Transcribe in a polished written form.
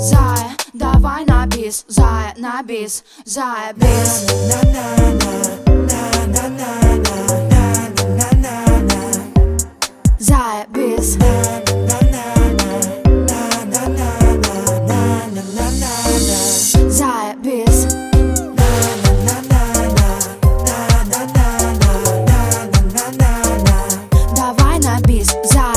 Зая, давай на бис, зая, на бис, зая, бис. Зая, бис. Зая, бис. Давай на бис, зая.